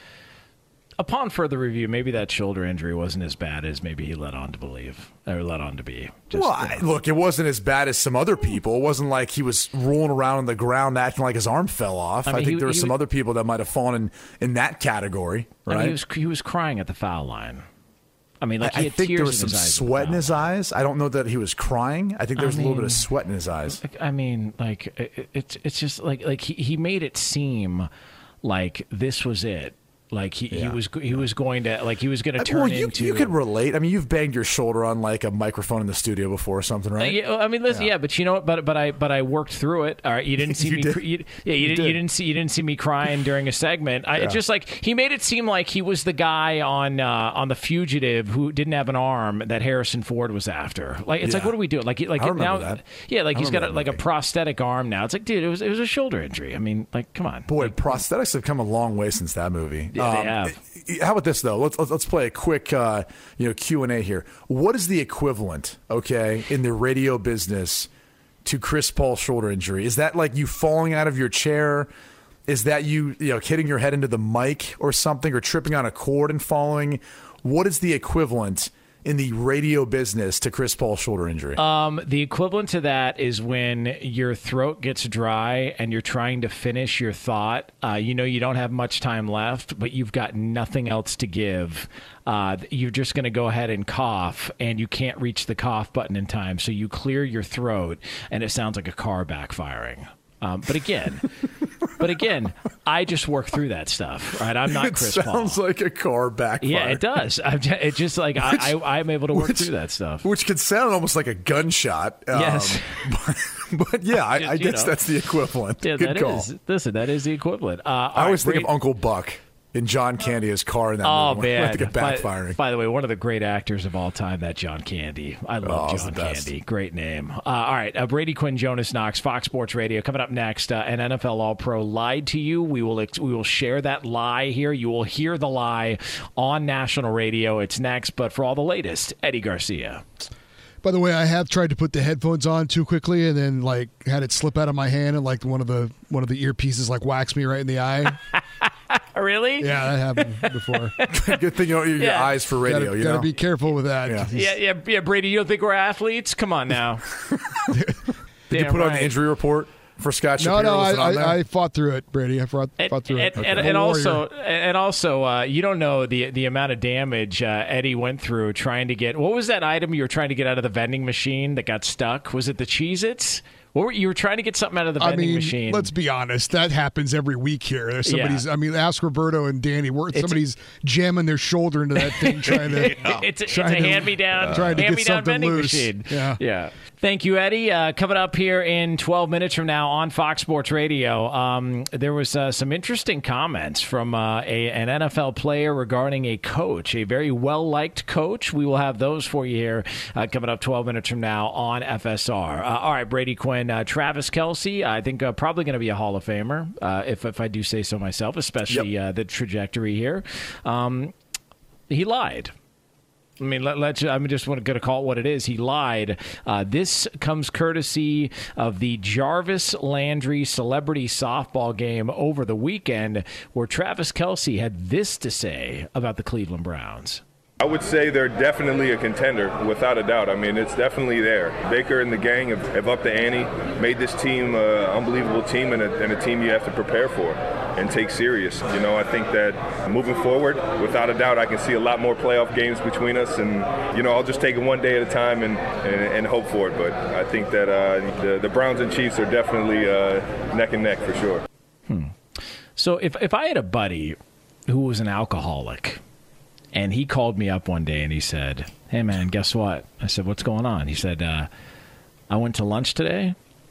I: upon further review, maybe that shoulder injury wasn't as bad as maybe he led on to believe or led on to be. Just,
G: well, I, look, it wasn't as bad as some other people. It wasn't like he was rolling around on the ground acting like his arm fell off. I, mean, I think he, there were some was, other people that might have fallen in, in that category. Right?
I: I mean, he was he was crying at the foul line. I mean, like he
G: I,
I: had
G: I think
I: tears
G: there was
I: in
G: some
I: his eyes
G: sweat in his eyes. I don't know that he was crying. I think there was I mean, a little bit of sweat in his eyes.
I: I mean, like it, it's it's just like like he, he made it seem like this was it. Like he, yeah. he was he was going to like he was going to turn
G: well, you,
I: into.
G: You could relate. I mean, you've banged your shoulder on like a microphone in the studio before or something, right?
I: Uh, yeah, I mean, listen, yeah. yeah, but you know what? But but I but I worked through it. All right, you didn't see
G: you
I: me.
G: Did.
I: You, yeah, you,
G: you
I: didn't.
G: did.
I: You didn't see. You didn't see me crying during a segment. I
G: yeah.
I: just like he made it seem like he was the guy on uh, on The Fugitive who didn't have an arm that Harrison Ford was after. Like it's
G: yeah.
I: like, what are we doing? Like like
G: I
I: now,
G: that.
I: yeah, like
G: I
I: he's got a, like a
G: movie.
I: prosthetic arm now. It's like, dude, it was it was a shoulder injury. I mean, like, come on,
G: boy,
I: like,
G: prosthetics have come a long way since that movie.
I: Yeah,
G: um,
I: they have.
G: How about this though? Let's let's play a quick uh, you know Q and A here. What is the equivalent, okay, in the radio business to Chris Paul's shoulder injury? Is that like you falling out of your chair? Is that you you know hitting your head into the mic or something, or tripping on a cord and falling? What is the equivalent in the radio business to Chris Paul's shoulder injury?
I: Um, the equivalent to that is when your throat gets dry and you're trying to finish your thought. Uh, you know you don't have much time left, but you've got nothing else to give. Uh, you're just going to go ahead and cough, and you can't reach the cough button in time, so you clear your throat, and it sounds like a car backfiring. Um, but again, But again, I just work through that stuff, right? I'm not
G: it
I: Chris Paul.
G: It sounds like a car backfire.
I: Yeah, it does. I'm just, it's just like which, I, I, I'm able to work
G: which,
I: through that stuff.
G: Which could sound almost like a gunshot. Um,
I: yes.
G: But, but yeah, I, I guess know. that's the equivalent.
I: Yeah,
G: Good
I: that
G: call.
I: Is. Listen, that is the equivalent. Uh,
G: I always
I: right,
G: think Brady, of Uncle Buck in John Candy's car in that
I: oh,
G: movie.
I: Man.
G: I think of backfiring.
I: By, by the way, one of the great actors of all time, that John Candy. I love
G: oh,
I: John Candy. Great name. Uh, all right, uh, Brady Quinn, Jonas Knox, Fox Sports Radio. Coming up next, uh, an N F L All-Pro lied to you. We will ex- we will share that lie here. You will hear the lie on national radio. It's next, but for all the latest, Eddie Garcia.
K: By the way, I have tried to put the headphones on too quickly and then like had it slip out of my hand and like one of the one of the earpieces like waxed me right in the eye.
I: Really?
K: Yeah, that happened before.
G: Good thing you don't use
I: yeah.
G: your eyes for radio.
K: Gotta,
G: you
K: gotta
G: know?
K: be careful with that.
G: Yeah.
I: yeah, yeah, yeah. Brady, you don't think we're athletes? Come on now.
G: Did
I: Damn
G: you put
I: right.
G: on the injury report for Scott
K: No,
G: Shapiro?
K: no, I,
G: I,
K: I, I fought through it, Brady. I fought,
I: and,
K: fought through
I: and,
K: it. Okay.
I: And, and also, and also, uh, you don't know the the amount of damage uh, Eddie went through trying to get. What was that item you were trying to get out of the vending machine that got stuck? Was it the Cheez-Its? What were, you were trying to get something out of the vending
K: I mean,
I: machine.
K: Let's be honest. That happens every week here. There's somebody's.
I: Yeah.
K: I mean, ask Roberto and Danny. We're, somebody's jamming their shoulder into that thing, trying to.
I: yeah. It's, it's a
K: trying to,
I: hand-me-down,
K: trying to
I: hand-me-down
K: get something
I: vending
K: loose.
I: machine.
K: Yeah,
I: yeah. Thank you, Eddie. Uh, coming up here in twelve minutes from now on Fox Sports Radio, um, there was uh, some interesting comments from uh, a, an N F L player regarding a coach, a very well-liked coach. We will have those for you here uh, coming up twelve minutes from now on F S R. Uh, all right, Brady Quinn, uh, Travis Kelce, I think uh, probably going to be a Hall of Famer, uh, if, if I do say so myself, especially yep. uh, the trajectory here. Um, he lied. I mean, let, let's. I'm just going to call it what it is. He lied. Uh, this comes courtesy of the Jarvis Landry celebrity softball game over the weekend, where Travis Kelce had this to say about the Cleveland Browns.
L: I would say they're definitely a contender, without a doubt. I mean, it's definitely there. Baker and the gang have, have upped the ante, made this team an unbelievable team and a, and a team you have to prepare for and take serious. You know, I think that moving forward, without a doubt, I can see a lot more playoff games between us. And, you know, I'll just take it one day at a time and, and, and hope for it. But I think that uh, the, the Browns and Chiefs are definitely uh, neck and neck for sure.
I: Hmm. So if, if I had a buddy who was an alcoholic, and he called me up one day and he said, "Hey, man, guess what?" I said, "What's going on?" He said, uh, "I went to lunch today,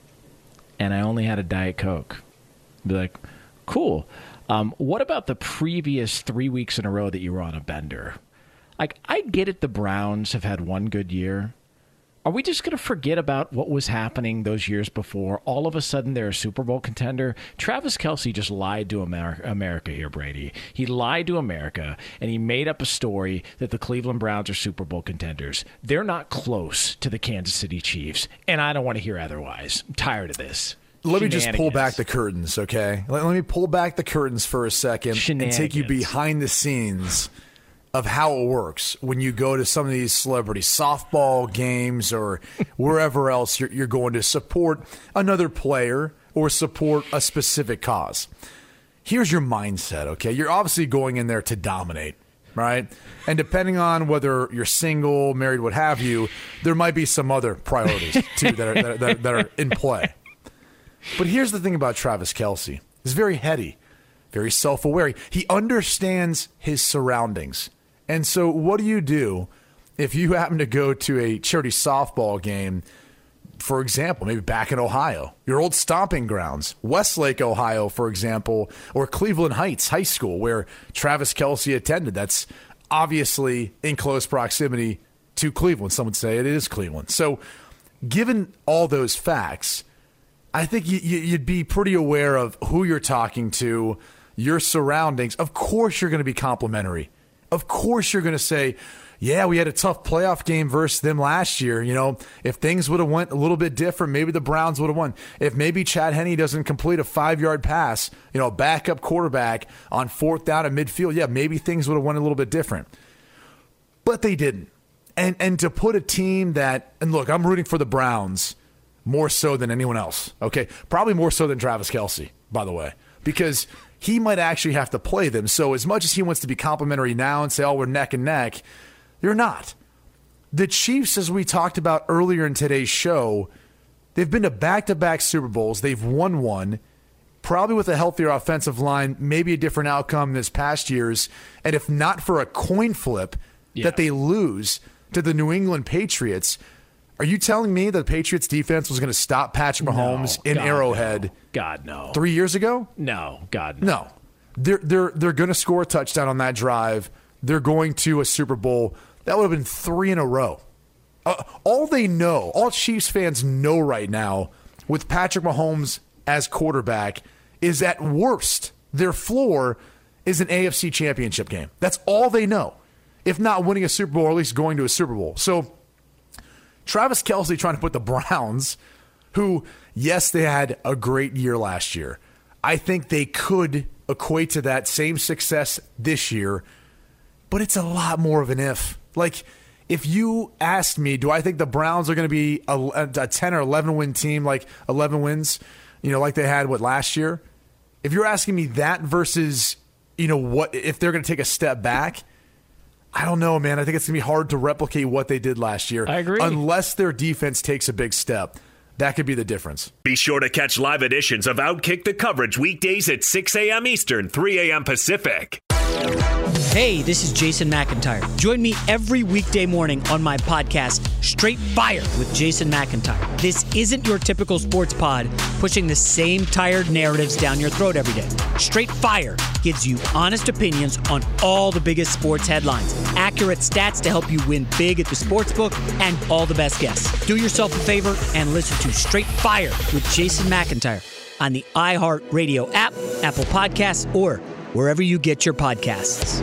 I: and I only had a Diet Coke." I'd be like, "Cool. Um, what about the previous three weeks in a row that you were on a bender?" Like, I get it, the Browns have had one good year. Are we just going to forget about what was happening those years before? All of a sudden, they're a Super Bowl contender. Travis Kelce just lied to America, America here, Brady. He lied to America, and he made up a story that the Cleveland Browns are Super Bowl contenders. They're not close to the Kansas City Chiefs, and I don't want to hear otherwise. I'm tired of this.
G: Let me just pull back the curtains, okay? Let, let me pull back the curtains for a second and take you behind the scenes of how it works when you go to some of these celebrity softball games or wherever else you're, you're going to support another player or support a specific cause. Here's your mindset, okay? You're obviously going in there to dominate, right? And depending on whether you're single, married, what have you, there might be some other priorities, too, that are, that are, that are, that are in play. But here's the thing about Travis Kelce. He's very heady, very self-aware. He understands his surroundings. And so what do you do if you happen to go to a charity softball game, for example, maybe back in Ohio, your old stomping grounds, Westlake, Ohio, for example, or Cleveland Heights High School, where Travis Kelce attended? That's obviously in close proximity to Cleveland. Some would say it is Cleveland. So given all those facts, I think you'd be pretty aware of who you're talking to, your surroundings. Of course you're going to be complimentary. Of course you're going to say, yeah, we had a tough playoff game versus them last year. You know, if things would have went a little bit different, maybe the Browns would have won. If maybe Chad Henne doesn't complete a five-yard pass, you know, backup quarterback on fourth down at midfield, yeah, maybe things would have went a little bit different. But they didn't. And and to put a team that, and look, I'm rooting for the Browns more so than anyone else, okay? Probably more so than Travis Kelce, by the way, because he might actually have to play them. So as much as he wants to be complimentary now and say, oh, we're neck and neck, you're not. The Chiefs, as we talked about earlier in today's show, they've been to back-to-back Super Bowls. They've won one. probably with a healthier offensive line, maybe a different outcome this past year's. And if not for a coin flip yeah. that they lose to the New England Patriots, are you telling me the Patriots defense was going to stop Patrick Mahomes
I: no,
G: in
I: God,
G: Arrowhead?
I: No. God, no.
G: Three years ago?
I: No, God, no.
G: No. They're, they're, they're going to score a touchdown on that drive. They're going to a Super Bowl. That would have been three in a row. Uh, all they know, all Chiefs fans know right now with Patrick Mahomes as quarterback is at worst, their floor is an A F C championship game. That's all they know. If not winning a Super Bowl, or at least going to a Super Bowl. So Travis Kelce trying to put the Browns, who, yes, they had a great year last year. I think they could equate to that same success this year, but it's a lot more of an if. Like, if you asked me, do I think the Browns are going to be a, a ten or eleven win team, like eleven wins, you know, like they had, what, last year? If you're asking me that versus, you know, what if they're going to take a step back, I don't know, man. I think it's going to be hard to replicate what they did last year.
I: I agree.
G: Unless their defense takes a big step. That could be the difference.
E: Be sure to catch live editions of Outkick the Coverage weekdays at six a.m. Eastern, three a.m. Pacific.
M: Hey, this is Jason McIntyre. Join me every weekday morning on my podcast, Straight Fire with Jason McIntyre. This isn't your typical sports pod pushing the same tired narratives down your throat every day. Straight Fire gives you honest opinions on all the biggest sports headlines, accurate stats to help you win big at the sportsbook, and all the best guests. Do yourself a favor and listen to Straight Fire with Jason McIntyre on the iHeartRadio app, Apple Podcasts, or wherever you get your podcasts.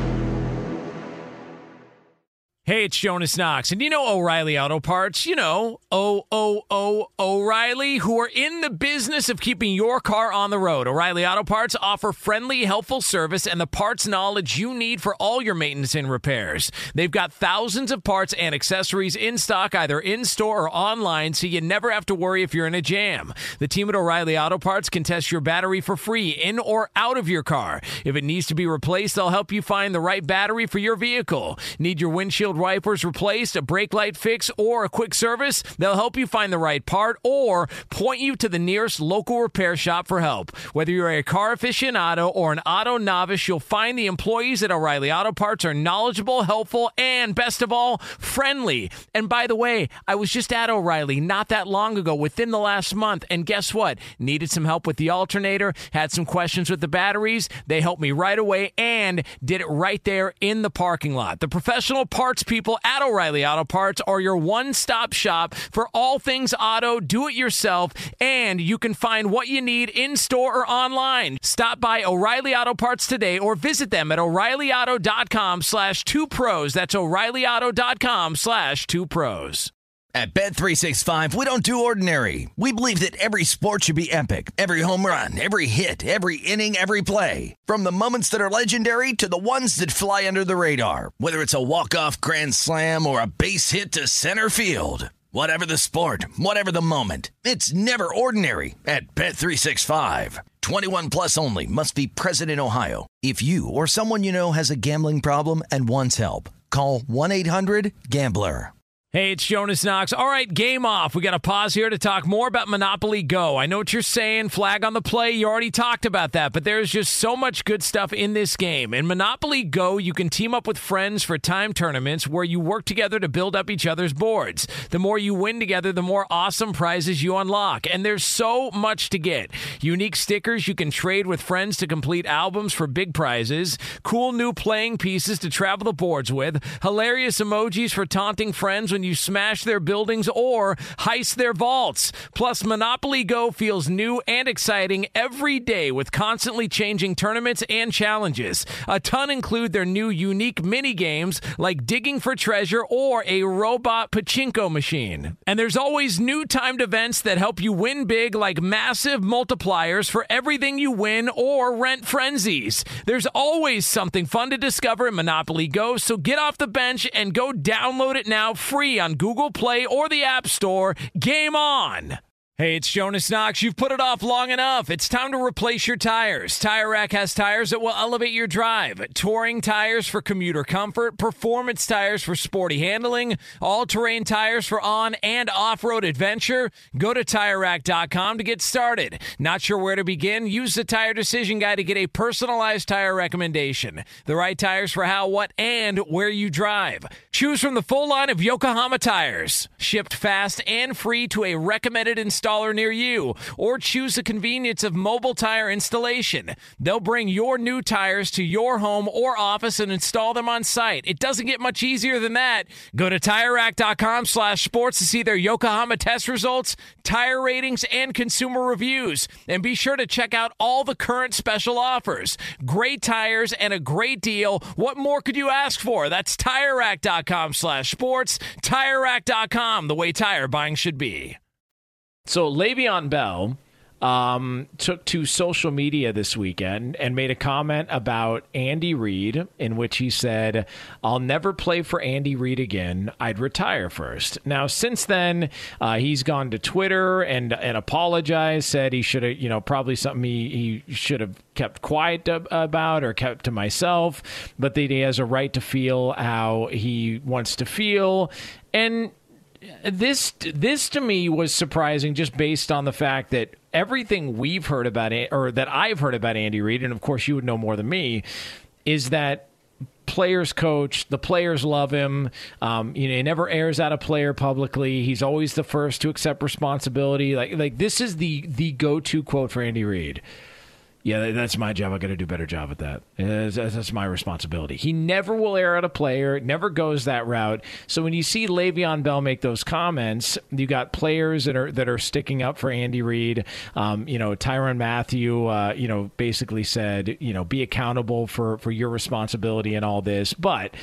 D: Hey, it's Jonas Knox, and you know O'Reilly Auto Parts. You know, O O O O'Reilly, who are in the business of keeping your car on the road. O'Reilly Auto Parts offer friendly, helpful service and the parts knowledge you need for all your maintenance and repairs. They've got thousands of parts and accessories in stock, either in-store or online, so you never have to worry if you're in a jam. The team at O'Reilly Auto Parts can test your battery for free, in or out of your car. If it needs to be replaced, they'll help you find the right battery for your vehicle. Need your windshield wipers replaced, a brake light fix, or a quick service? They'll help you find the right part or point you to the nearest local repair shop for help. Whether you're a car aficionado or an auto novice, you'll find the employees at O'Reilly Auto Parts are knowledgeable, helpful, and best of all, friendly. And by the way, I was just at O'Reilly not that long ago, within the last month, and guess what? Needed some help with the alternator, had some questions with the batteries. They helped me right away and did it right there in the parking lot. The professional parts people at O'Reilly Auto Parts are your one-stop shop for all things auto, do-it-yourself, and you can find what you need in-store or online. Stop by O'Reilly Auto Parts today or visit them at O'Reillyauto.com slash two pros. That's O'Reillyauto.com slash two pros.
C: At Bet three sixty-five, we don't do ordinary. We believe that every sport should be epic. Every home run, every hit, every inning, every play. From the moments that are legendary to the ones that fly under the radar. Whether it's a walk-off grand slam or a base hit to center field. Whatever the sport, whatever the moment. It's never ordinary at Bet three sixty-five. twenty-one plus only. Must be present in Ohio. If you or someone you know has a gambling problem and wants help, call one eight hundred gambler.
D: Hey, it's Jonas Knox. All right, game off. We got to pause here to talk more about Monopoly Go. I know what you're saying, flag on the play. You already talked about that, but there's just so much good stuff in this game. In Monopoly Go, you can team up with friends for time tournaments where you work together to build up each other's boards. The more you win together, the more awesome prizes you unlock. And there's so much to get. Unique stickers you can trade with friends to complete albums for big prizes. Cool new playing pieces to travel the boards with. Hilarious emojis for taunting friends when you smash their buildings or heist their vaults. Plus, Monopoly Go feels new and exciting every day with constantly changing tournaments and challenges. A ton include their new unique mini games like digging for treasure or a robot pachinko machine. And there's always new timed events that help you win big, like massive multipliers for everything you win or rent frenzies. There's always something fun to discover in Monopoly Go, so get off the bench and go download it now free on Google Play or the App Store. Game on! Hey, it's Jonas Knox. You've put it off long enough. It's time to replace your tires. Tire Rack has tires that will elevate your drive. Touring tires for commuter comfort, performance tires for sporty handling, all-terrain tires for on- and off-road adventure. Go to Tire Rack dot com to get started. Not sure where to begin? Use the Tire Decision Guide to get a personalized tire recommendation. The right tires for how, what, and where you drive. Choose from the full line of Yokohama tires. Shipped fast and free to a recommended installer near you, or choose the convenience of mobile tire installation. They'll bring your new tires to your home or office and install them on site. It doesn't get much easier than that. Go to Tire Rack dot com slash sports to see their Yokohama test results, tire ratings, and consumer reviews. And be sure to check out all the current special offers. Great tires and a great deal. What more could you ask for? That's Tire Rack dot com slash sports. Tire Rack dot com, the way tire buying should be.
I: So Le'Veon Bell um, took to social media this weekend and made a comment about Andy Reid, in which he said, "I'll never play for Andy Reid again. I'd retire first." Now, since then, uh, he's gone to Twitter and and apologized, said he should have, you know, probably something he, he should have kept quiet about or kept to myself, but that he has a right to feel how he wants to feel. And This this to me was surprising, just based on the fact that everything we've heard about it, or that I've heard about Andy Reid, and of course you would know more than me, is that players coach, the players love him. Um, you know, he never airs out a player publicly. He's always the first to accept responsibility. Like like this is the the go-to quote for Andy Reid. Yeah, that's my job. I got to do a better job at that. That's my responsibility. He never will air out a player, never goes that route. So when you see Le'Veon Bell make those comments, you got players that are that are sticking up for Andy Reid. Um, you know, Tyrann Mathieu, uh, you know, basically said, you know, be accountable for, for your responsibility and all this. But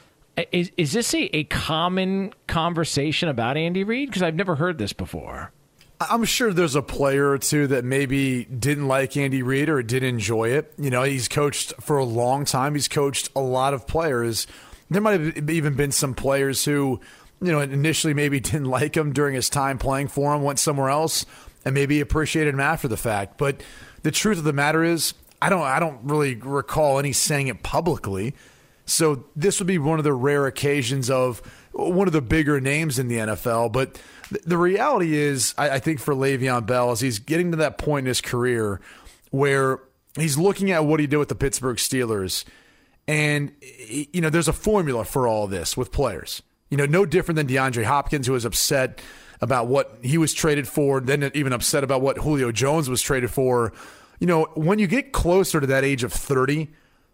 I: is is this a, a common conversation about Andy Reid? Because I've never heard this before.
G: I'm sure there's a player or two that maybe didn't like Andy Reid or didn't enjoy it. You know, he's coached for a long time. He's coached a lot of players. There might have even been some players who, you know, initially maybe didn't like him during his time playing for him, went somewhere else, and maybe appreciated him after the fact. But the truth of the matter is, I don't, I don't really recall any saying it publicly. So this would be one of the rare occasions of one of the bigger names in the N F L. But the reality is, I think for Le'Veon Bell, is he's getting to that point in his career where he's looking at what he did with the Pittsburgh Steelers. And, you know, there's a formula for all this with players. You know, no different than DeAndre Hopkins, who was upset about what he was traded for, then even upset about what Julio Jones was traded for. You know, when you get closer to that age of thirty,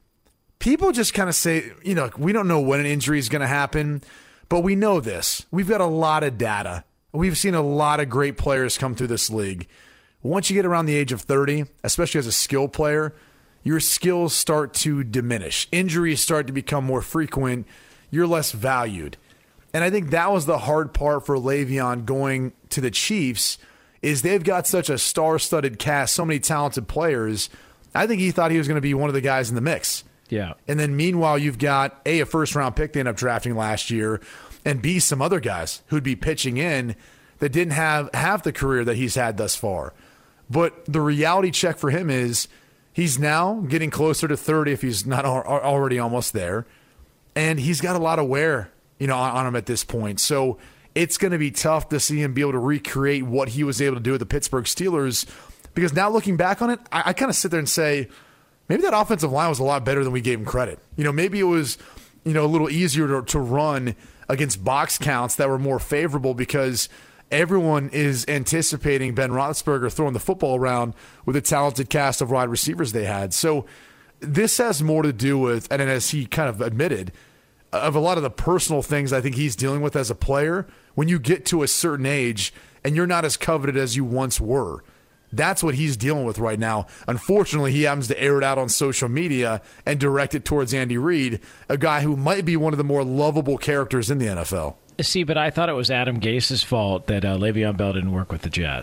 G: people just kind of say, you know, we don't know when an injury is going to happen, but we know this. We've got a lot of data. We've seen a lot of great players come through this league. Once you get around the age of thirty, especially as a skill player, your skills start to diminish. Injuries start to become more frequent. You're less valued. And I think that was the hard part for Le'Veon going to the Chiefs, is they've got such a star-studded cast, so many talented players. I think he thought he was going to be one of the guys in the mix.
I: Yeah.
G: And then meanwhile, you've got, A, a first-round pick they ended up drafting last year, and B, some other guys who'd be pitching in that didn't have half the career that he's had thus far. But the reality check for him is he's now getting closer to thirty if he's not already almost there. And he's got a lot of wear, you know, on him at this point. So it's going to be tough to see him be able to recreate what he was able to do with the Pittsburgh Steelers. Because now looking back on it, I, I kind of sit there and say, maybe that offensive line was a lot better than we gave him credit. You know, maybe it was, you know, a little easier to, to run against box counts that were more favorable because everyone is anticipating Ben Roethlisberger throwing the football around with a talented cast of wide receivers they had. So this has more to do with, and as he kind of admitted, of a lot of the personal things I think he's dealing with as a player. When you get to a certain age and you're not as coveted as you once were, that's what he's dealing with right now. Unfortunately, he happens to air it out on social media and direct it towards Andy Reid, a guy who might be one of the more lovable characters in the N F L.
I: See, but I thought it was Adam Gase's fault that uh, Le'Veon Bell didn't work with the Jets.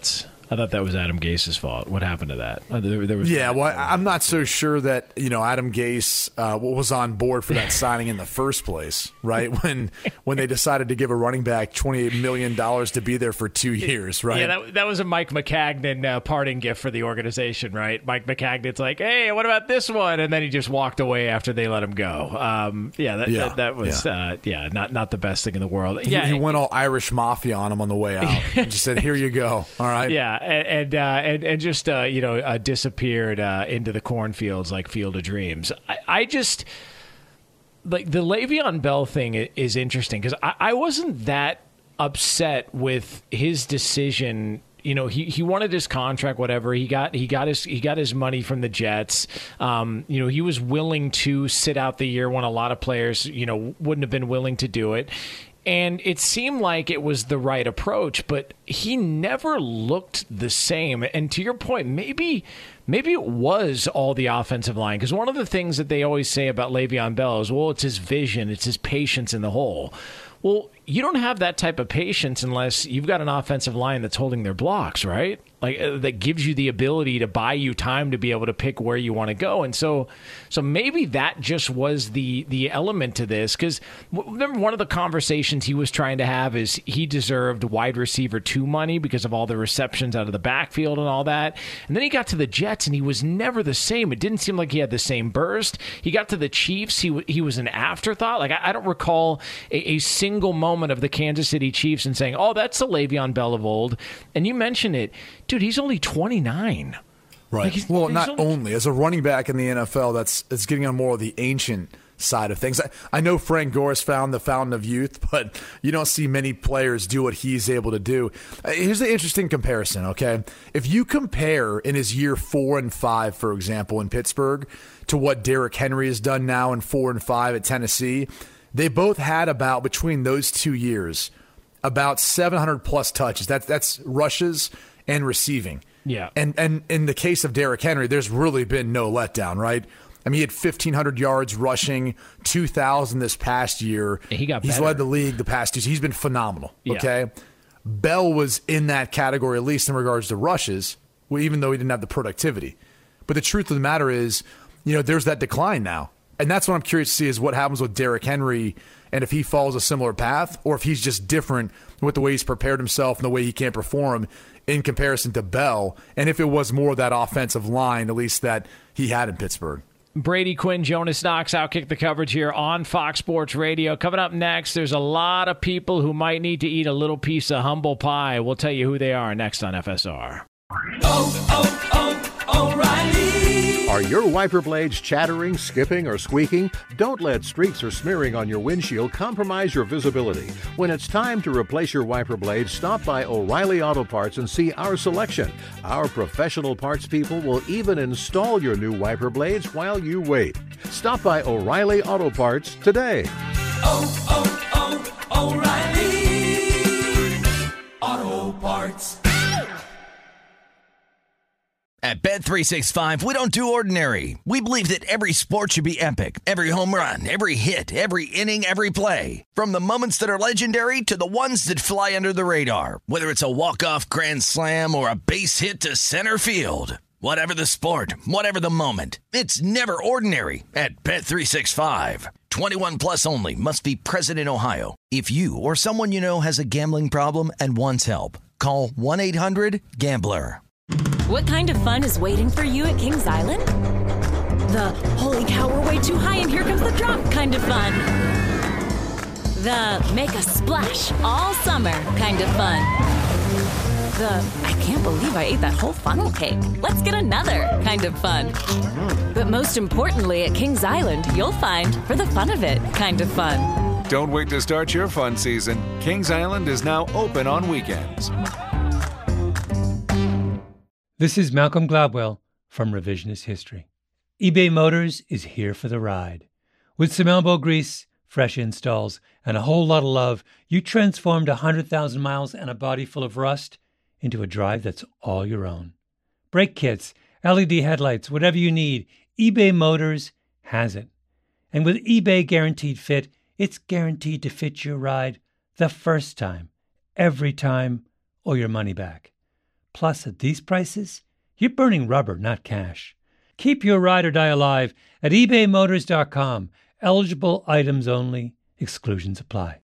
I: I thought that was Adam Gase's fault. What happened to that? Uh, there, there was
G: yeah, well, I'm not so sure that, you know, Adam Gase uh, was on board for that signing in the first place, right? When when they decided to give a running back twenty-eight million dollars to be there for two years, right?
I: Yeah, that, that was a Mike Maccagnan uh, parting gift for the organization, right? Mike Maccagnan's like, hey, what about this one? And then he just walked away after they let him go. Um, yeah, that,
G: Yeah,
I: that, that was
G: yeah.
I: Uh, yeah, not not the best thing in the world.
G: He,
I: Yeah,
G: he went all Irish Mafia on him on the way out. He just said, here you go. All right.
I: Yeah, and and uh, and, and just uh, you know uh, disappeared uh, into the cornfields like Field of Dreams. I, I just like the Le'Veon Bell thing is interesting because I, I wasn't that upset with his decision. You know, he, he wanted his contract, whatever. He got he got his he got his money from the Jets. Um, you know, he was willing to sit out the year when a lot of players, you know, wouldn't have been willing to do it. And it seemed like it was the right approach, but he never looked the same. And to your point, maybe maybe it was all the offensive line. Because one of the things that they always say about Le'Veon Bell is, well, it's his vision, it's his patience in the hole. Well, you don't have that type of patience unless you've got an offensive line that's holding their blocks, right? Like uh, that gives you the ability to buy you time to be able to pick where you want to go. And so so maybe that just was the the element to this. Because remember, one of the conversations he was trying to have is he deserved wide receiver two money because of all the receptions out of the backfield and all that. And then he got to the Jets and he was never the same. It didn't seem like he had the same burst. He got to the Chiefs. He, w- he was an afterthought. Like I, I don't recall a, a single moment of the Kansas City Chiefs and saying, oh, that's the Le'Veon Bell of old. And you mentioned it. Dude, he's only twenty-nine.
G: Right.
I: Like he's,
G: well,
I: he's
G: not
I: only,
G: only as a running back in the N F L, that's it's getting on more of the ancient side of things. I, I know Frank Gore found the fountain of youth, but you don't see many players do what he's able to do. Uh, Here's the interesting comparison, okay? If you compare in his year four and five, for example, in Pittsburgh, to what Derrick Henry has done now in four and five at Tennessee, they both had about, between those two years, about seven hundred plus touches. That's, that's rushes and receiving.
I: Yeah.
G: And and in the case of Derrick Henry, there's really been no letdown, right? I mean, he had fifteen hundred yards rushing, two thousand this past year.
I: He got
G: He's
I: better.
G: led the league the past two. He's been phenomenal,
I: Yeah.
G: okay? Bell was in that category, at least in regards to rushes, well, even though he didn't have the productivity. But the truth of the matter is, you know, there's that decline now. And that's what I'm curious to see is what happens with Derrick Henry and if he follows a similar path or if he's just different with the way he's prepared himself and the way he can perform in comparison to Bell, and if it was more of that offensive line, at least that he had in Pittsburgh.
I: Brady Quinn, Jonas Knox, Outkick the coverage here on Fox Sports Radio. Coming up next, there's a lot of people who might need to eat a little piece of humble pie. We'll tell you who they are next on F S R.
A: Oh, oh, oh, O'Reilly.
B: Are your wiper blades chattering, skipping, or squeaking? Don't let streaks or smearing on your windshield compromise your visibility. When it's time to replace your wiper blades, stop by O'Reilly Auto Parts and see our selection. Our professional parts people will even install your new wiper blades while you wait. Stop by O'Reilly Auto Parts today.
A: Oh, oh, oh, O'Reilly. Auto Parts.
C: At Bet three sixty-five, we don't do ordinary. We believe that every sport should be epic. Every home run, every hit, every inning, every play. From the moments that are legendary to the ones that fly under the radar. Whether it's a walk-off grand slam or a base hit to center field. Whatever the sport, whatever the moment. It's never ordinary at Bet three sixty-five. twenty-one plus only. Must be present in Ohio. If you or someone you know has a gambling problem and wants help, call one eight hundred gambler.
N: What kind of fun is waiting for you at Kings Island? The holy cow, we're way too high and here comes the drop kind of fun. The make a splash all summer kind of fun. The I can't believe I ate that whole funnel cake. Let's get another kind of fun. But most importantly, at Kings Island, you'll find for the fun of it kind of fun.
O: Don't wait to start your fun season. Kings Island is now open on weekends.
P: This is Malcolm Gladwell from Revisionist History. eBay Motors is here for the ride. With some elbow grease, fresh installs, and a whole lot of love, you transformed one hundred thousand miles and a body full of rust into a drive that's all your own. Brake kits, L E D headlights, whatever you need, eBay Motors has it. And with eBay Guaranteed Fit, it's guaranteed to fit your ride the first time, every time, or your money back. Plus, at these prices, you're burning rubber, not cash. Keep your ride or die alive at ebay motors dot com. Eligible items only. Exclusions apply.